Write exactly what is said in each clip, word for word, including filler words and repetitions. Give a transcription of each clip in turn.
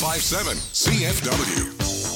five seven C F W.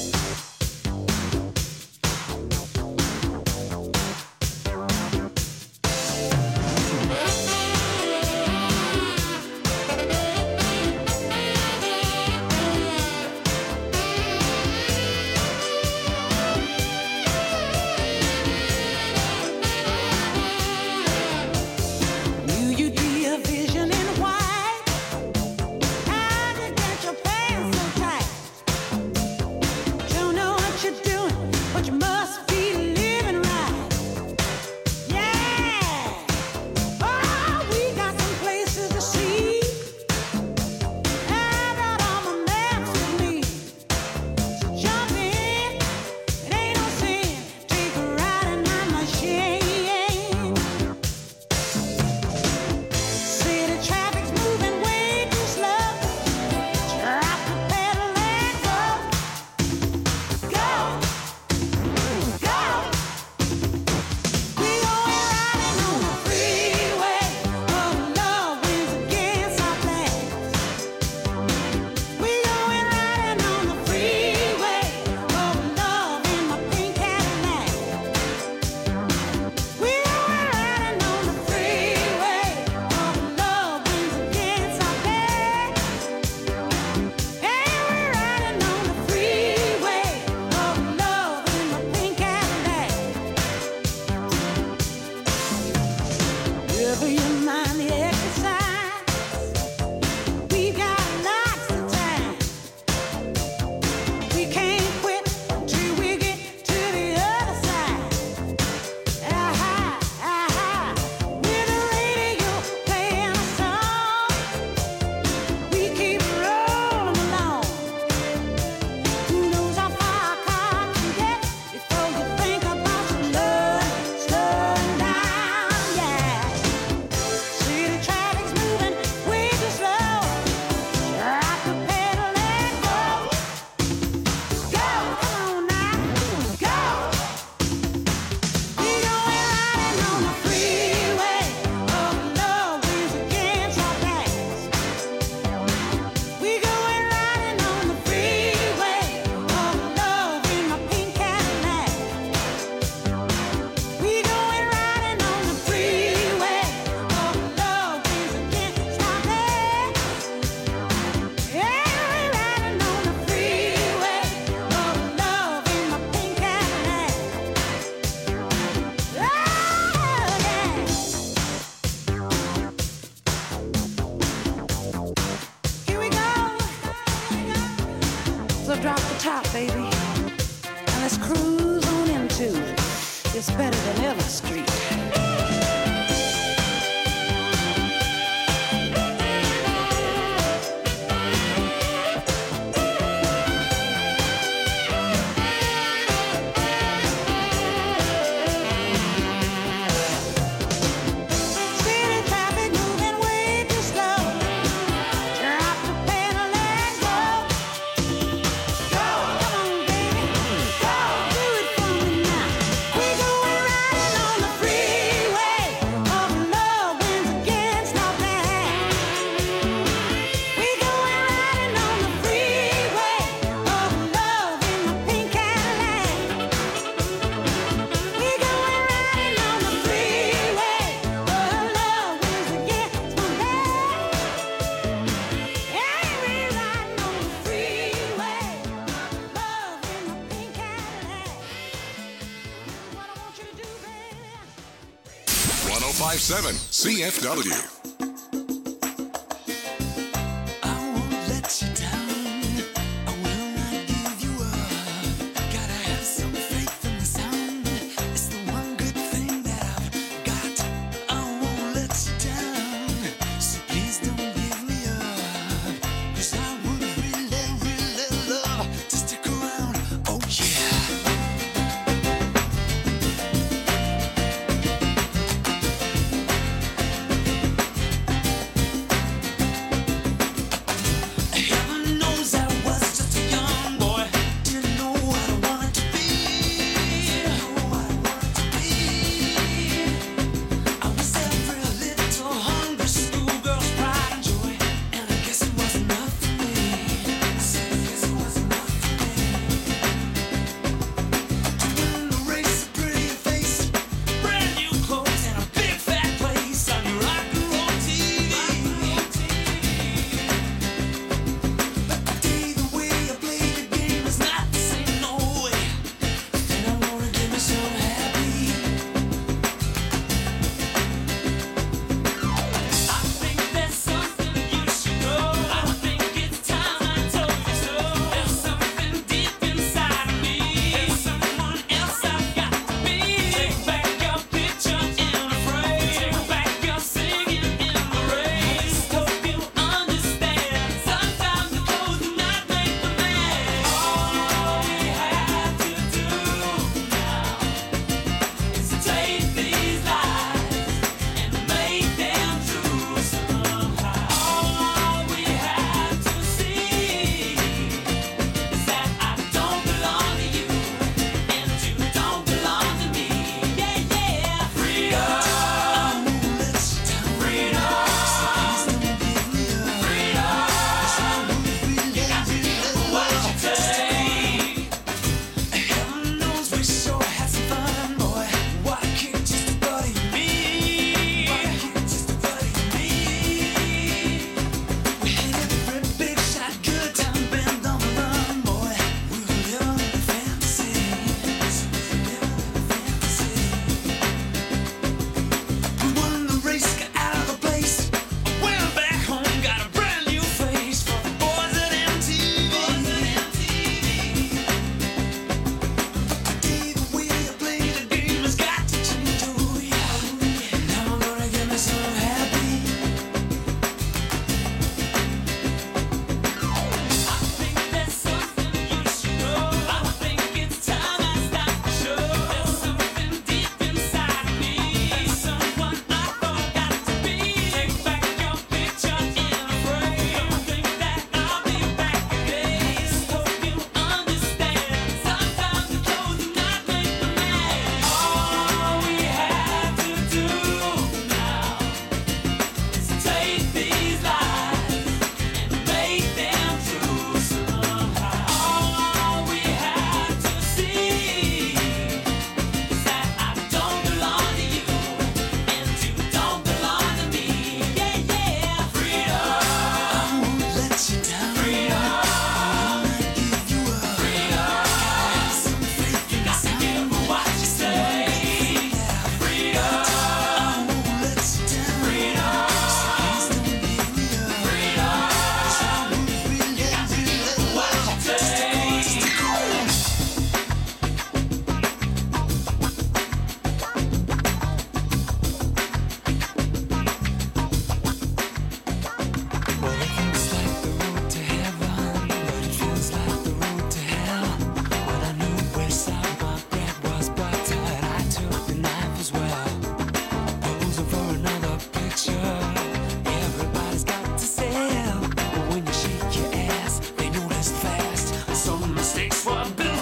five seven C F W.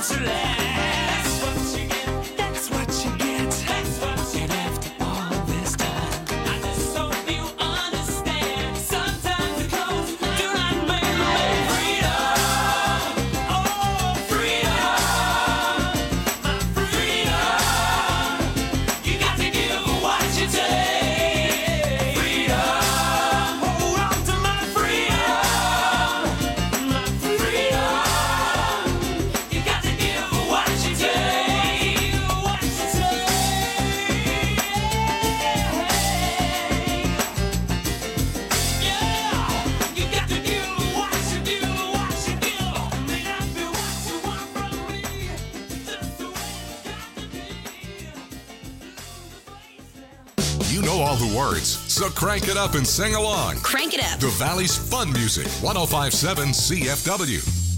So crank it up and sing along. Crank it up. The Valley's fun music. one oh five point seven C F W.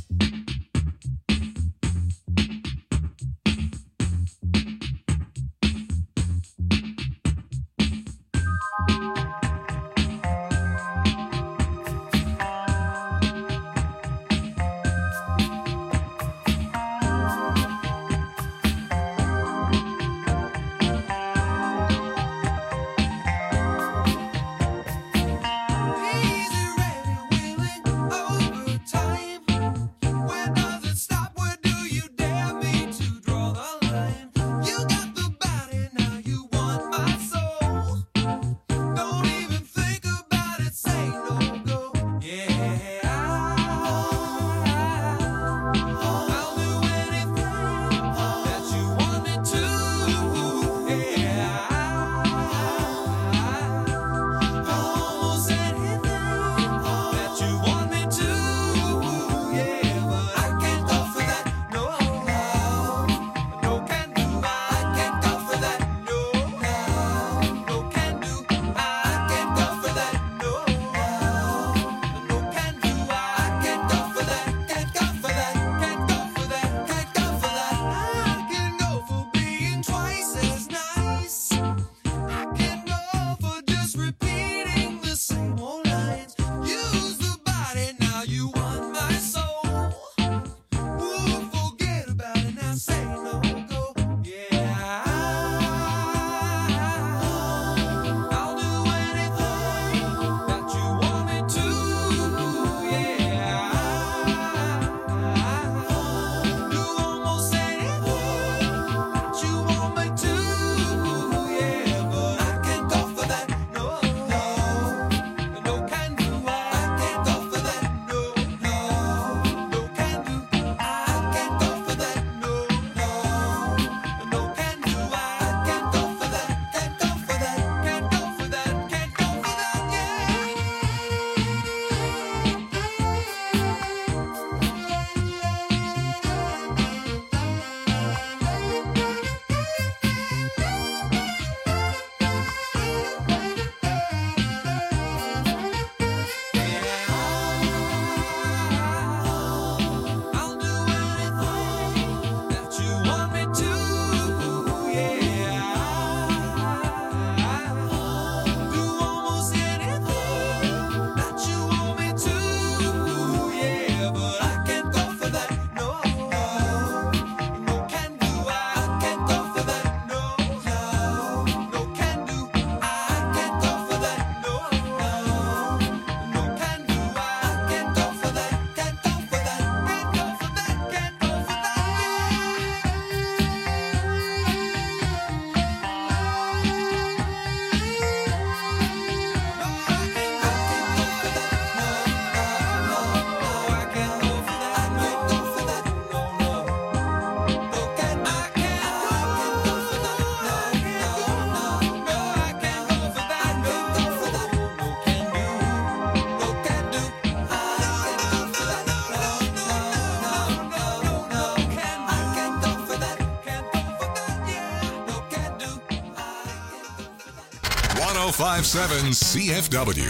one oh five point seven C F W.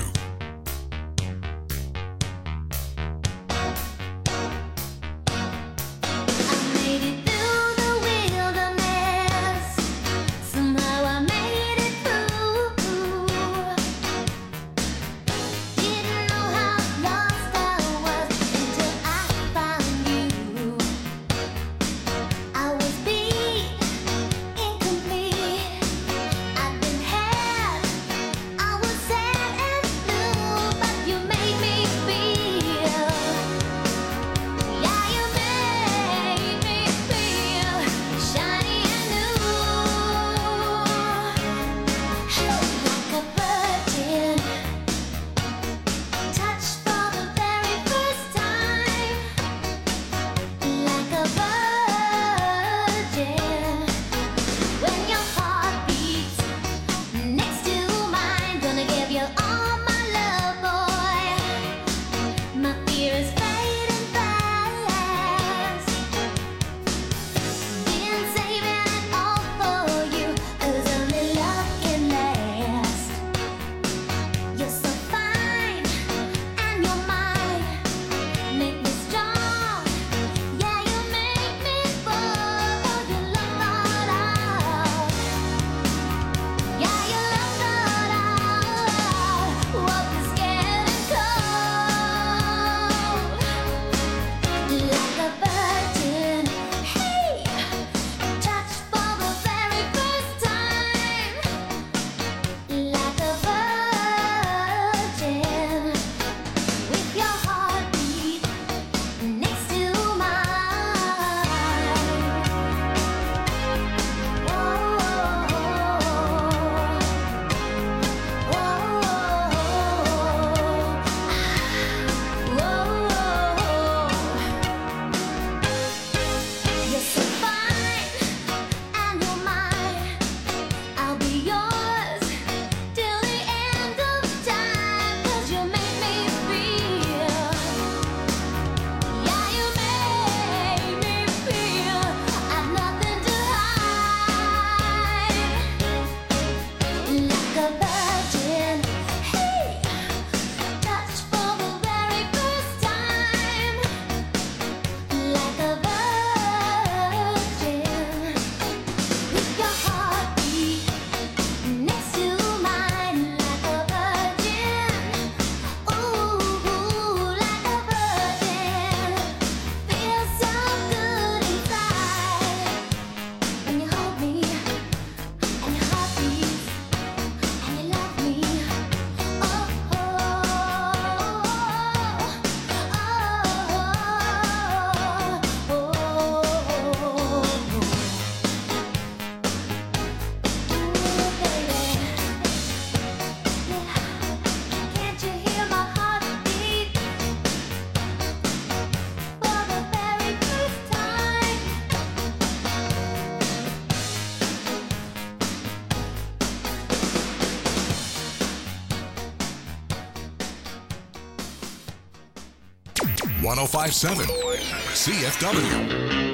one oh five point seven C F W.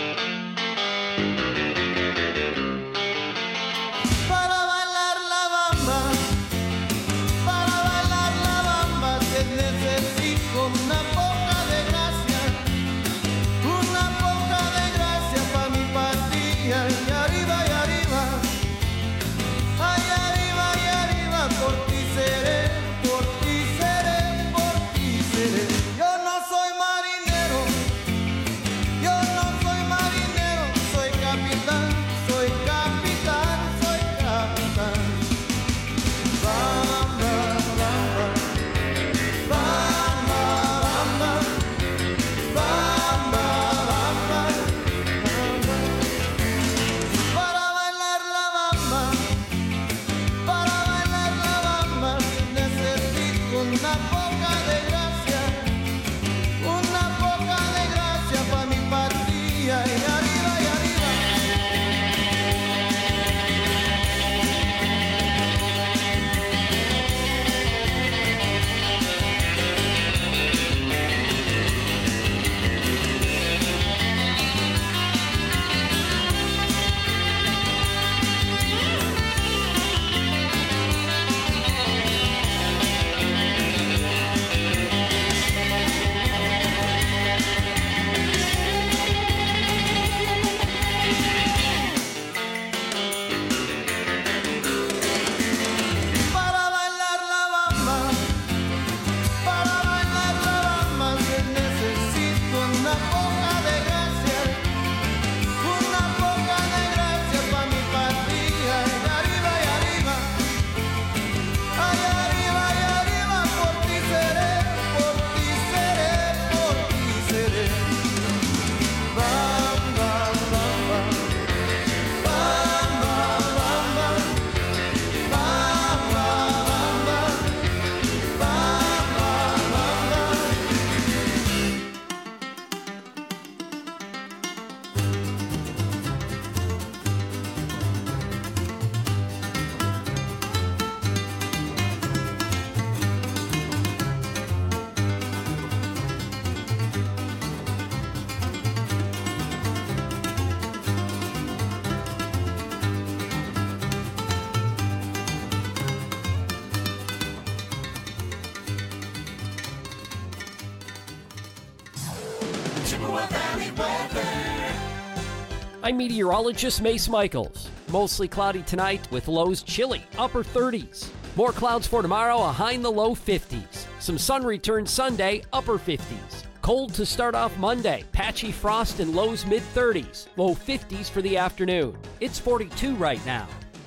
I'm meteorologist Mace Michaels. Mostly cloudy tonight with lows chilly, upper thirties. More clouds for tomorrow, a high in the low fifties. Some sun returns Sunday, upper fifties. Cold to start off Monday, patchy frost and lows mid thirties. Low fifties for the afternoon. It's forty-two right now.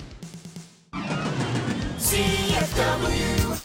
C F W.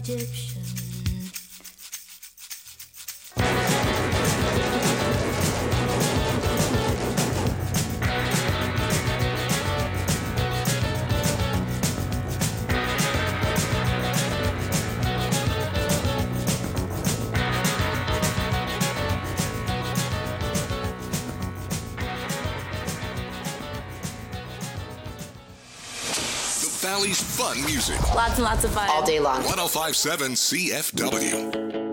Egyptian. Valley's fun music. Lots and lots of fun. All day long. one oh five point seven C F W.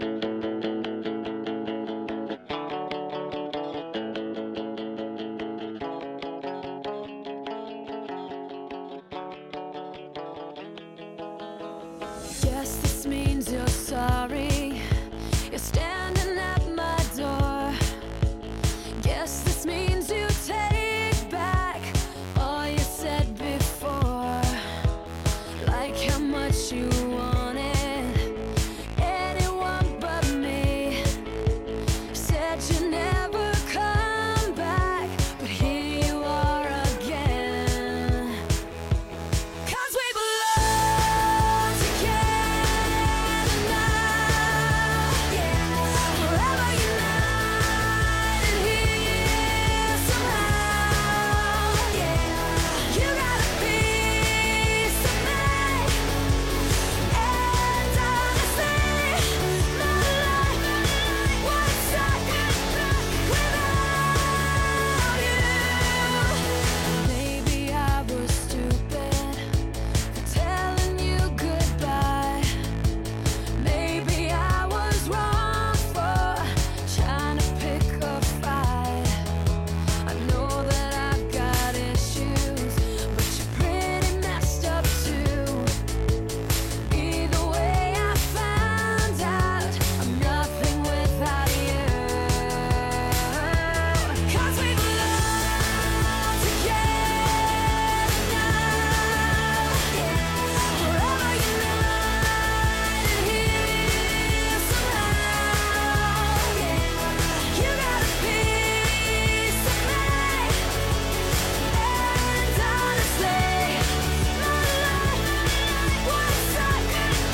Guess this means you're sorry. You're standing at my door. Guess this means you take back all you said before. Like how much you wanted anyone but me. Said you never come back, but here you are again. 'Cause we belong together now, yeah. Forever united here somehow, yeah. You got a piece of me, and honestly, my life was stuck without you. Maybe I was stupid for telling you goodbye. Maybe I was wrong for trying to pick a fight. I know that I've got issues, but you're pretty messed up too. Either way, I found out I'm nothing without you. 'Cause we belong together now, yeah. Forever united here somehow, yeah. You got a piece of me, and honestly, my life was stuck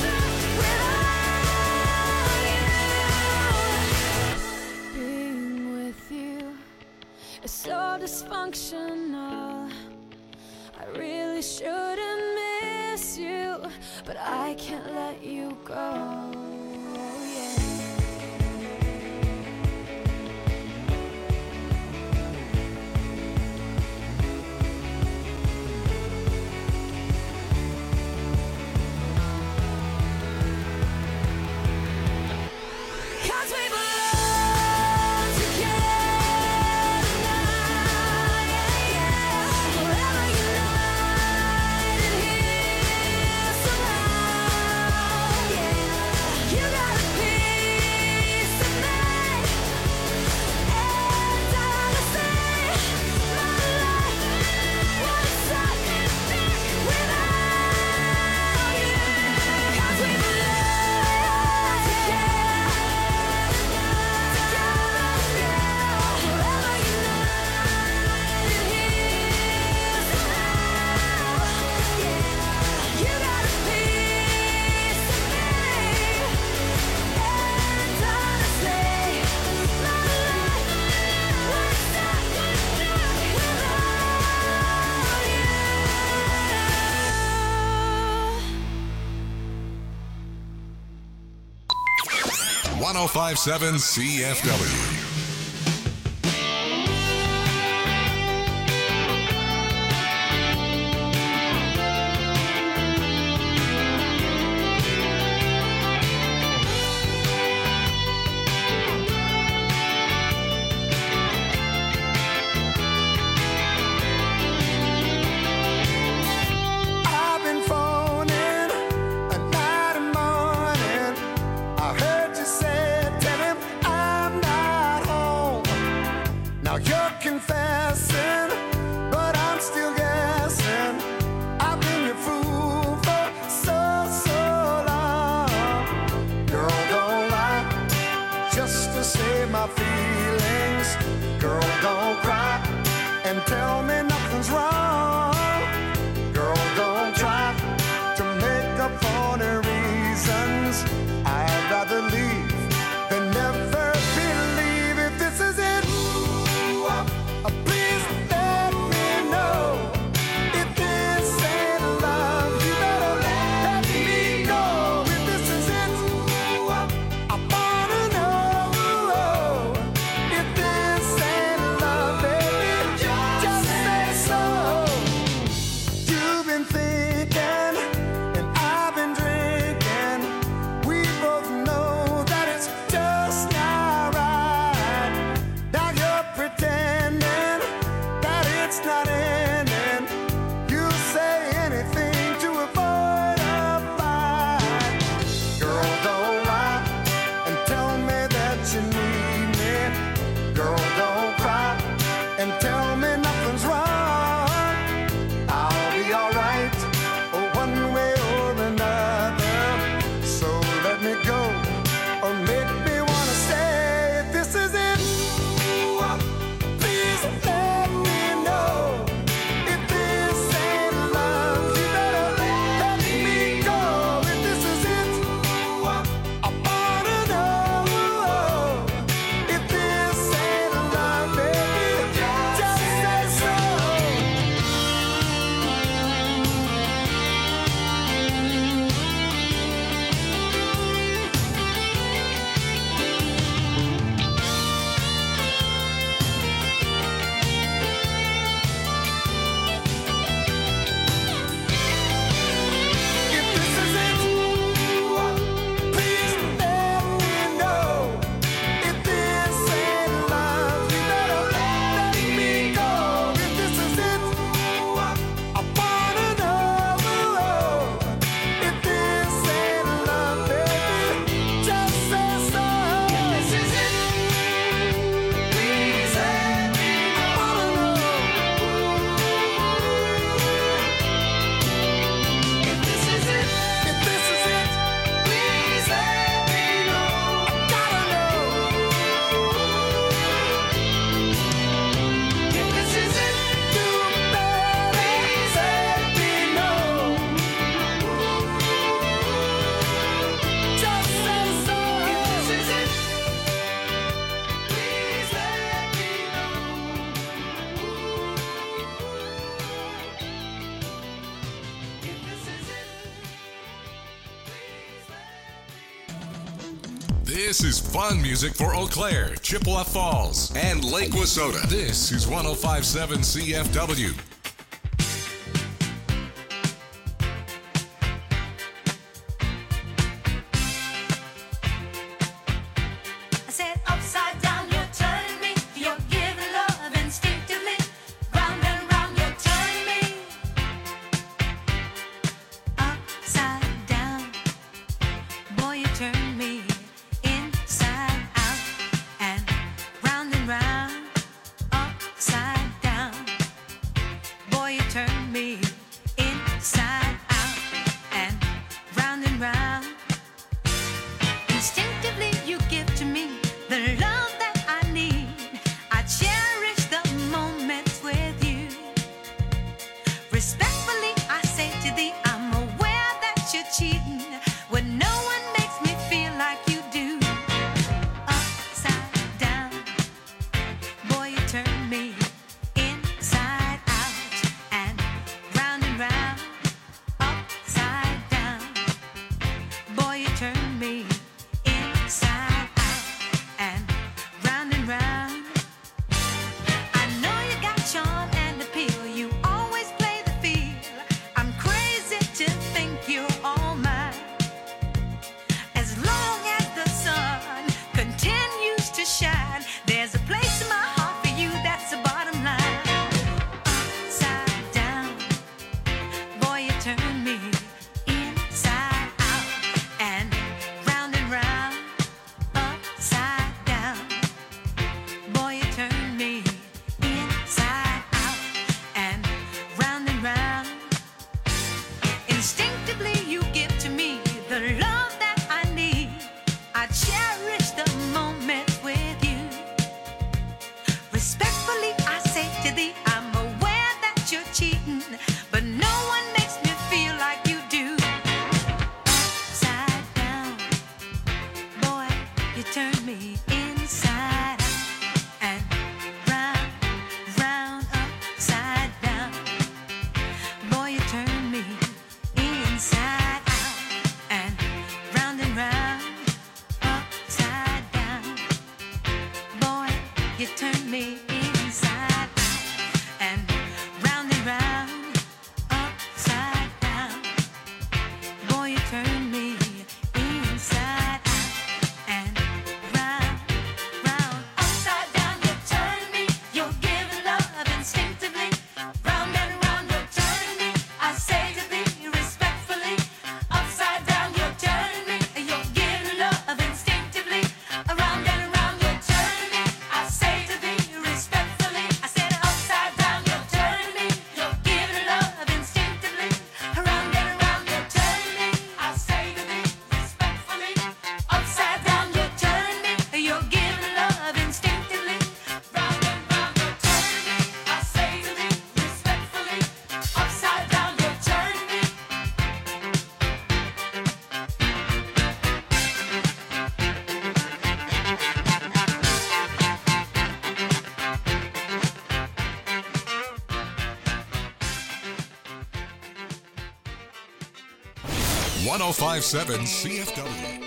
without you. Being with you is so dysfunctional. I really shouldn't miss you, but I can't let you go. Yeah. Cause we belong together now, yeah, yeah. Forever united here somehow, yeah. You got a piece of me, and honestly, my life was stuck without you. 'Cause we belong together. one oh five point seven C F W. I've been phoning at night and morning. I heard you say, tell him I'm not home. Now you're confessing, but I'm still guessing. I've been your fool for so, so long. Girl, don't lie just to save my feelings. Girl, don't cry and tell me nothing's wrong. Girl, don't try to make up for the reasons. This is fun music for Eau Claire, Chippewa Falls, and Lake Wissota. This is one oh five point seven C F W. I said upside down, you're turning me. You're giving love instinctively. Round and round, you're turning me. Upside down, boy, you turn me inside out and round and round. Upside down, boy, you turn me inside out and round and round. Instinctively, you give to me the love that I need. I cherish the moments with you. Respectfully, I say to thee, I'm aware that you're cheating when no one makes me feel like you do. Upside down, boy, you turn me inside out and round and round. Upside down, boy, you turn me inside out and round and round. I know you got charm and appeal. You always play the field. I'm crazy to think you're all mine. As long as the sun continues to shine, there's a place in my heart for you. That's the bottom line. Upside down, boy, you turn me inside out and round and round. Upside down, boy, you turn me inside out and round and round. Instinctively, you give to me the love that I need. I cherish the moments with you. Respectfully, I say to thee, I'm aware that you're cheating, but no one makes me feel like you do. Upside down, boy, you turn me inside out and round, round, upside down. Boy, you turn me inside out and round and round, upside down. Boy, you turn me inside out and round and round, upside down. Boy, you turn me inside out and round, round, upside down. You turn me. You're giving love instinctively. Round and round, you're turning me. I say to thee respectfully. Upside down, you're turning me. You're giving love instinctively. Around and around, you're turning me. I say to thee respectfully. I said upside down, you're turning me. You're giving love instinctively. Around and around, you're turning me. I say to thee respectfully. Upside down, you're turning me. You're giving love instinctively. Round and round, you're turning me. I say to thee respectfully. Upside down, you're turning me. one oh five point seven C F W.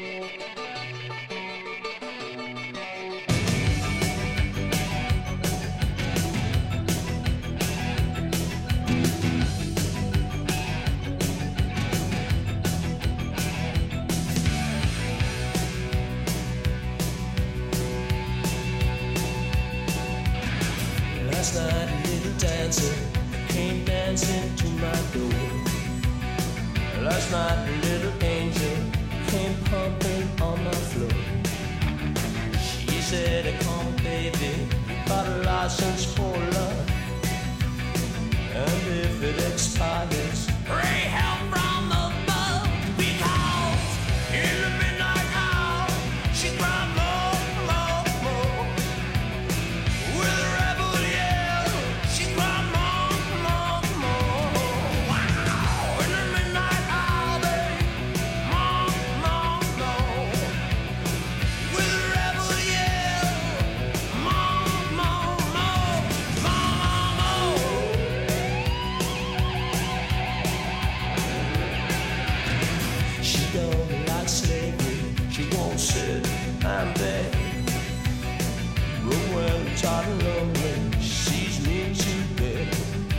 Last night a little dancer came dancing to my door. Last night a little angel came pumping on my floor. She said, come baby, got a license for love, and if it expires, pray help from above. Because in the midnight hour, she cried more, more, more. With a rebel yell, she cried more, more, more. Wow! In the midnight hour, babe, more, more, more. With a rebel yell, tired and lonely, she's mean to bed.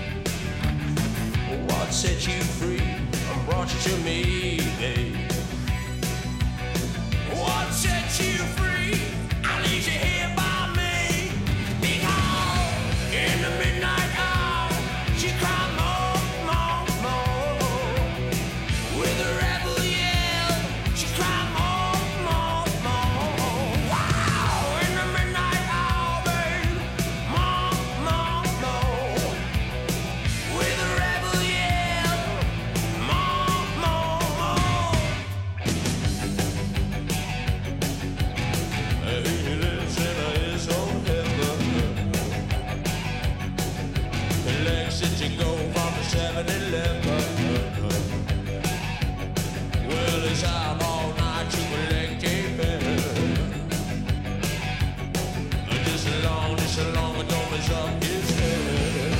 What set you free and brought you to me, babe? What set you free? I leave you here by me. Because in the midnight hour, she cried more, more, more. With a rebel yell, she cried more, more, more. Wow! In the midnight hour, babe, more, more, more. With a rebel yell, more, more, more. He lives in his own heaven. The legs that you go from the seven eleven. Well, he's out all night to collect a bill. Just as long, just as long as don't mess up his head.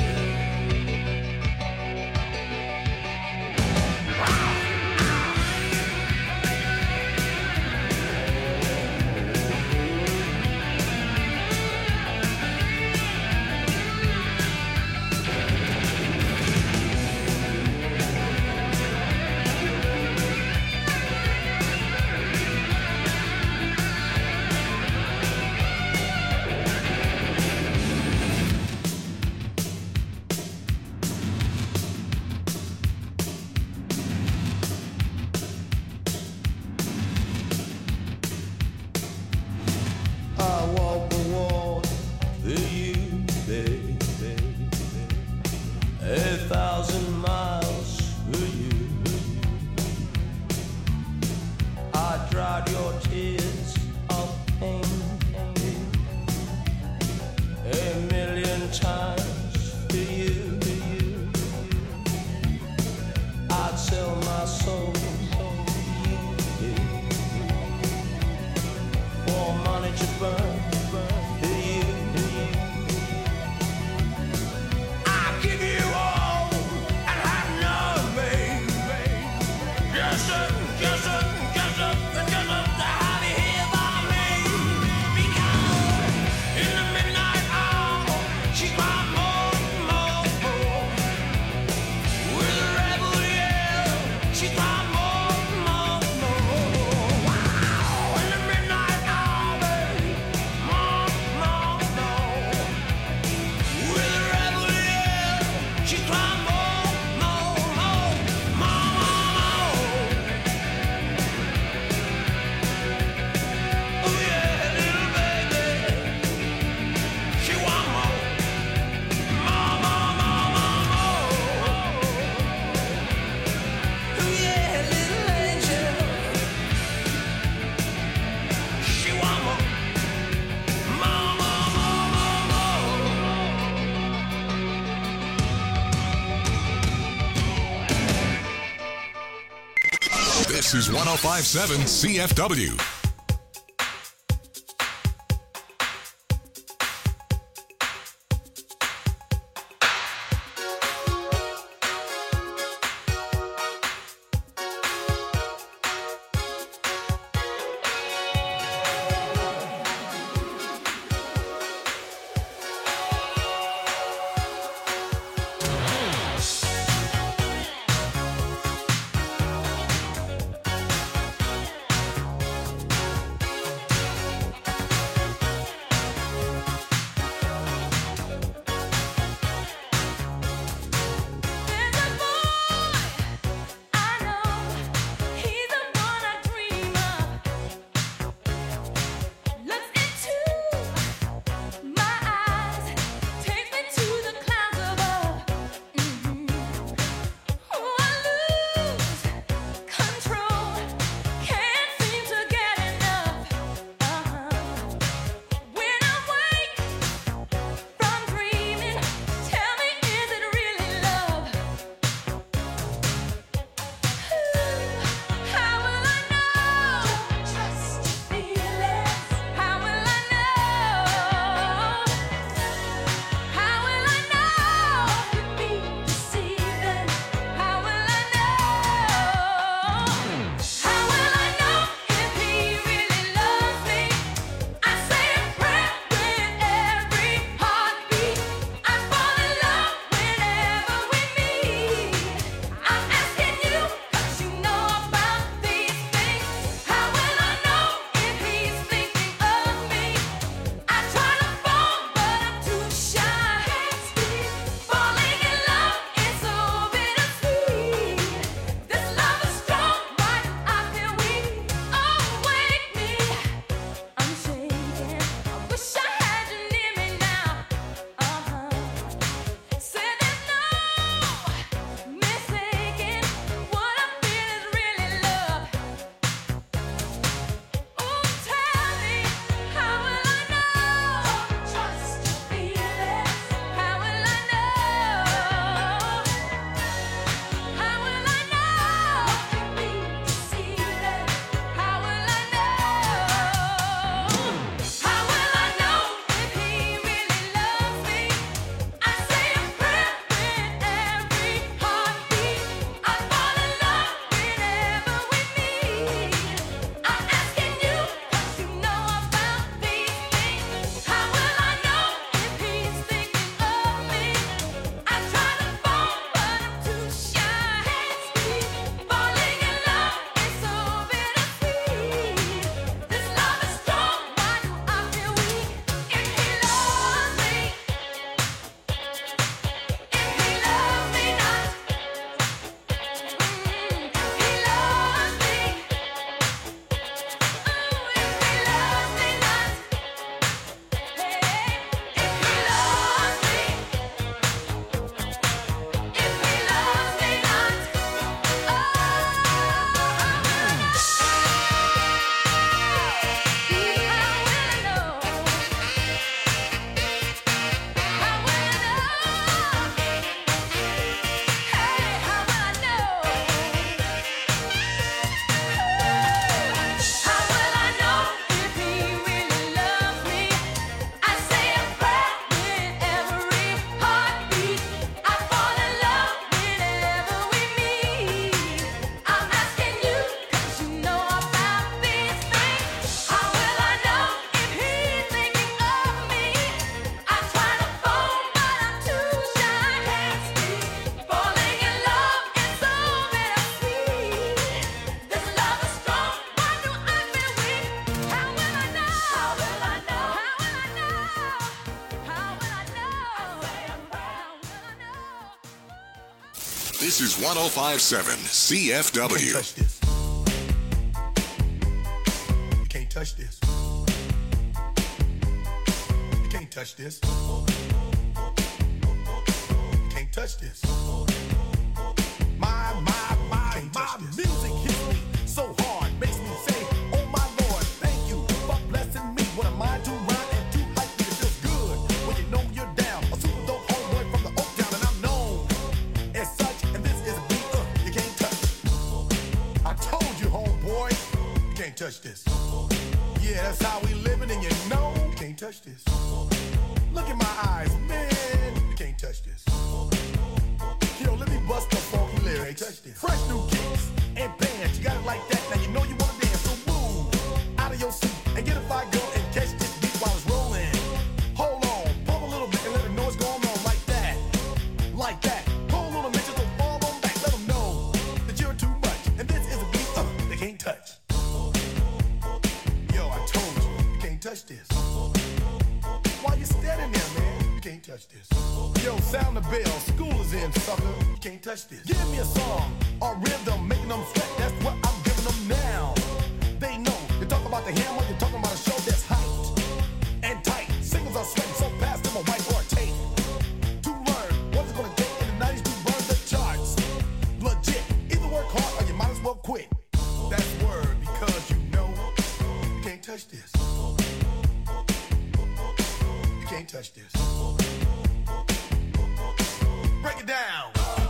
I walk the walk for you, baby. A thousand miles for you. I dried your tears of pain a million times for you. I'd sell my soul for money to burn. For you. I'll give you all and have none, babe. Just a, just a, just a, just a, to have you here by me. Because in the midnight hour, she cried more, more, more. With a rebel yell, she cried more, more, more. Wow! In the midnight hour, babe, more, more, more. With a rebel yell, she cried more, more, more, more, more. Oh yeah, little baby, she want more, more, more, more, more, more. Oh yeah, little angel, she want more, more, more, more, more, more. This is one oh five point seven C F W. This is one oh five point seven C F W. You can't touch this. You can't touch this. You can't touch this. You can't touch this. My, my, my, my music hits me so hard, makes me say, oh my Lord, thank you for blessing me. What a mind to rhyme and to hype me. It feels good when you know you're down. A super dope homeboy from the Oak Town, and I'm known as such. And this is a beat uh, you can't touch. I told you, homeboy, you can't touch this. Yeah, that's how we living, and you know you can't touch this. Look in my eyes, man, you can't touch this. Yo, let me bust the funky lyrics. Fresh new kicks and bands. You got it like that. Now you know you want to dance. So move out of your seat and get a fire girl and catch this beat while it's rolling. Hold on, pump a little bit and let them know what's going on like that. Like that. Hold on a minute, just don't fall on back. Let them know that you're too much. And this is a beat uh, they can't touch. Yo, I told you, you can't touch this. Why you standing there, man? You can't touch this. Yo, sound the bell, school is in, sucker. You can't touch this. Give me a song or rhythm, making them sweat. That's what I'm giving them now. They know. You talk about the hammer, you're talking about a show that's hyped and tight. Singles are sweating so fast, them a white or a tape. To learn what it's gonna take in the nineties to burn the charts. Legit. Either work hard or you might as well quit. That's word because you know you can't touch this. You can't touch this. Break it down.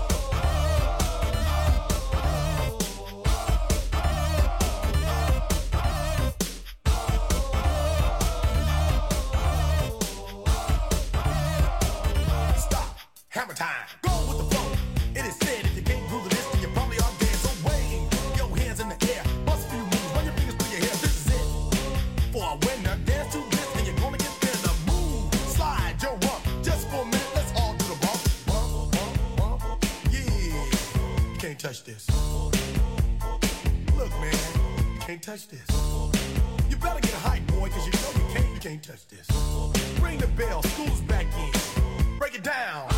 Stop. Hammer time. Go with the flow. It is said if you can't groove this, then you probably are dead. So wave your hands in the air. Bust a few moves. Run your fingers through your hair. This is it. For a winner, dance to this, and you're gonna get thinner. Move, slide your rump. Just for a minute, let's all do the bump. Bump, bump, bump. Yeah. You can't touch this. Look, man, you can't touch this. You better get hype, boy, cause you know you can't, you can't touch this. Ring the bell, school's back in. Break it down.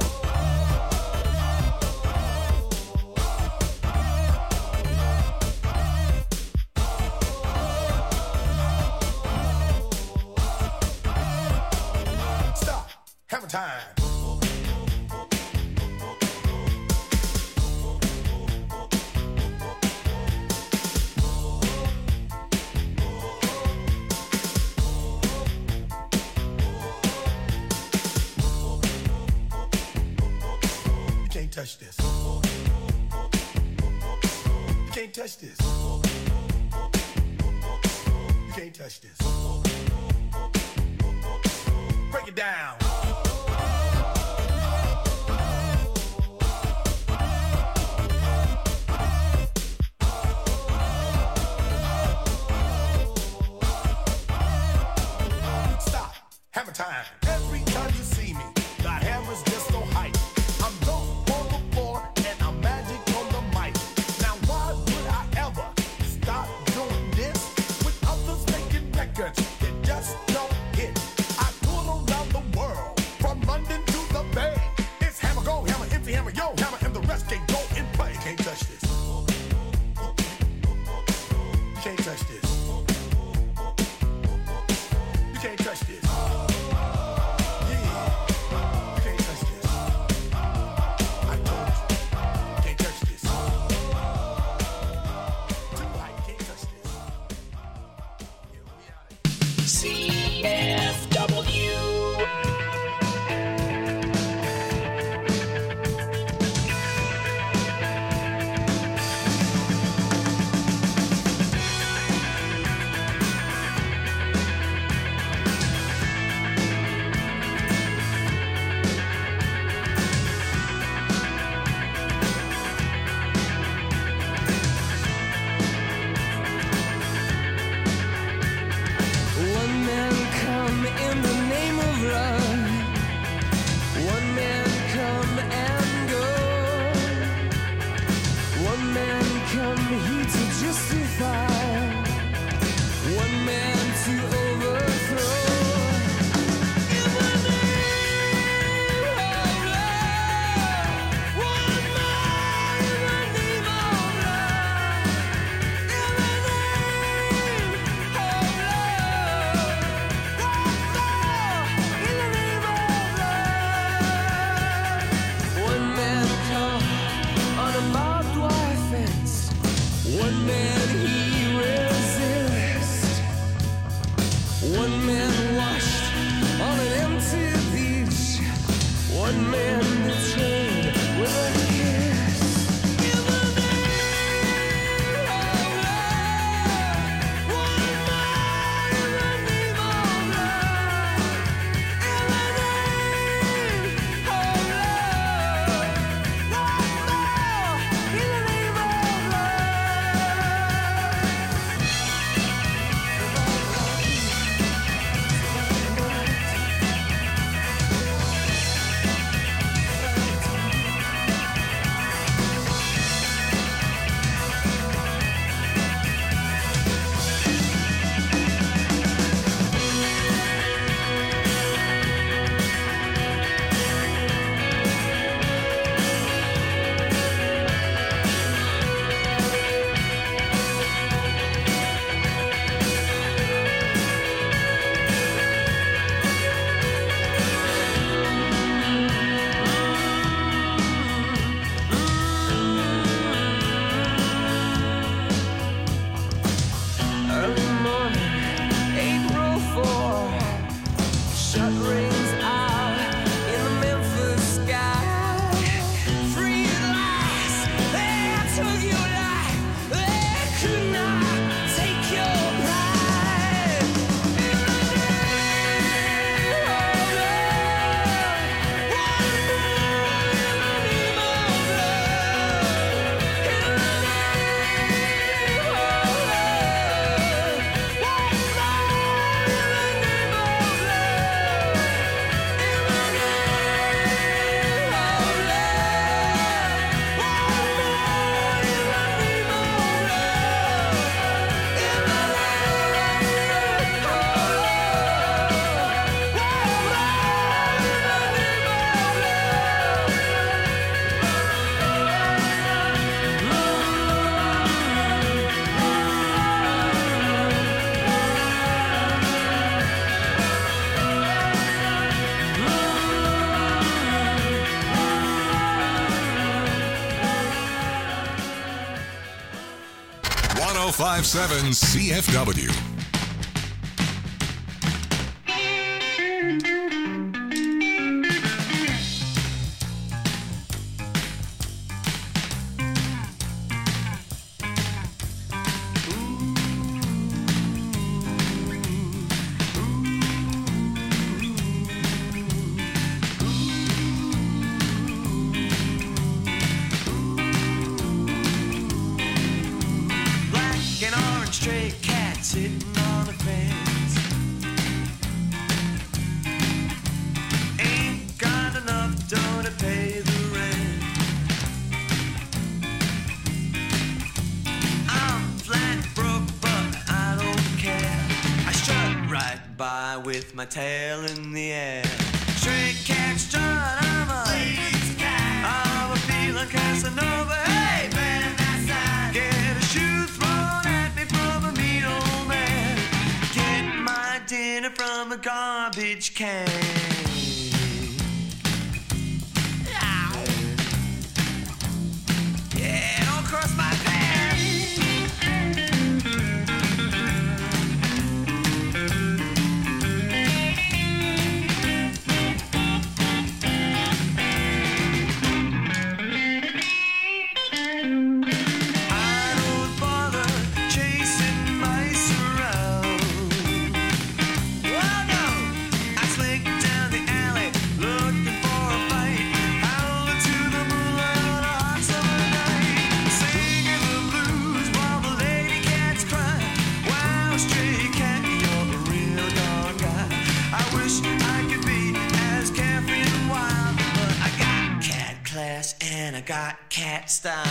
Stop. Hammer time. You can't touch this. You can't touch this. You can't touch this. Break it down. Stop. Hammer time. Every time you see me, the hammer's just so hype. I'm dope on the floor and I'm magic on the mic. Now why would I ever stop doing this with others making records that just don't hit? I tour around the world, from London to the Bay. It's hammer, go hammer, empty hammer, yo hammer, and the rest can go and play. You can't touch this. You can't touch this. You can't touch this. Yeah, you can't touch this. five seven C F W. Sitting on the fence, ain't got enough dough to pay the rent. I'm flat broke, but I don't care. I strut right by with my tail in the air. Stray cat strut, I'm a lazy cat. I'm a feeling Casanova. Hey, man, that's that. Get a shoe thrown at me from a mean old man. Get my dinner from a garbage can. Yeah, don't cross my path. And I got cat style.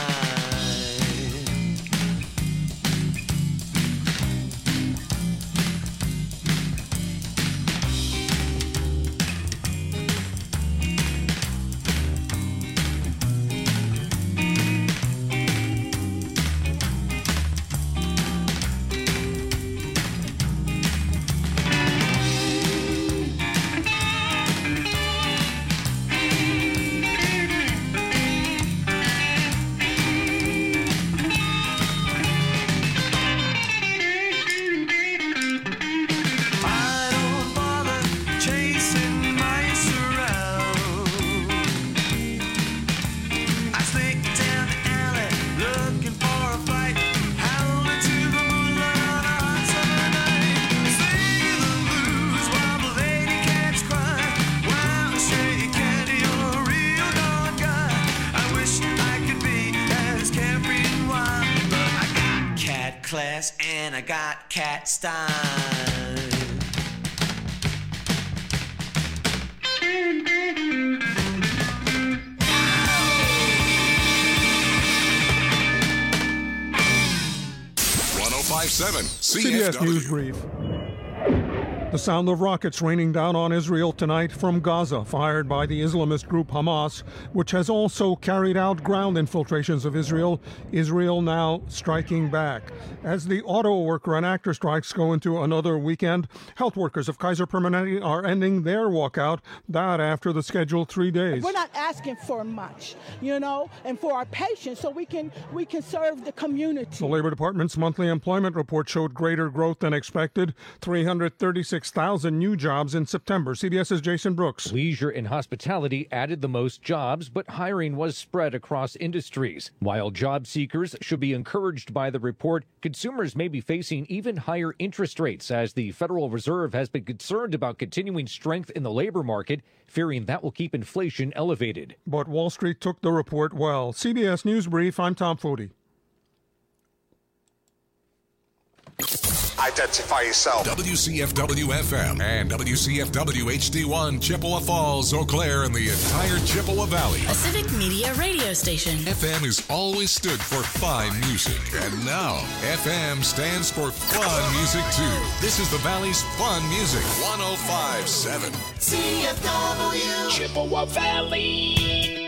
Class and I got cat style. one oh five point seven C F W. C B S News Brief. The sound of rockets raining down on Israel tonight from Gaza, fired by the Islamist group Hamas, which has also carried out ground infiltrations of Israel. Israel now striking back. As the auto worker and actor strikes go into another weekend, health workers of Kaiser Permanente are ending their walkout, that after the scheduled three days. We're not asking for much, you know, and for our patients so we can we can serve the community. The Labor Department's monthly employment report showed greater growth than expected, three hundred thirty-six thousand new jobs in September. CBS's Jason Brooks. Leisure and hospitality added the most jobs, but hiring was spread across industries. While job seekers should be encouraged by the report, consumers may be facing even higher interest rates as the Federal Reserve has been concerned about continuing strength in the labor market, fearing that will keep inflation elevated. But Wall Street took the report well. C B S News Brief, I'm Tom Foti. Identify yourself. W C F W F M and W C F W H D one, Chippewa Falls, Eau Claire, and the entire Chippewa Valley. A civic media radio station. F M has always stood for fine music, and now F M stands for fun music too. This is the Valley's fun music. one oh five point seven C F W Chippewa Valley.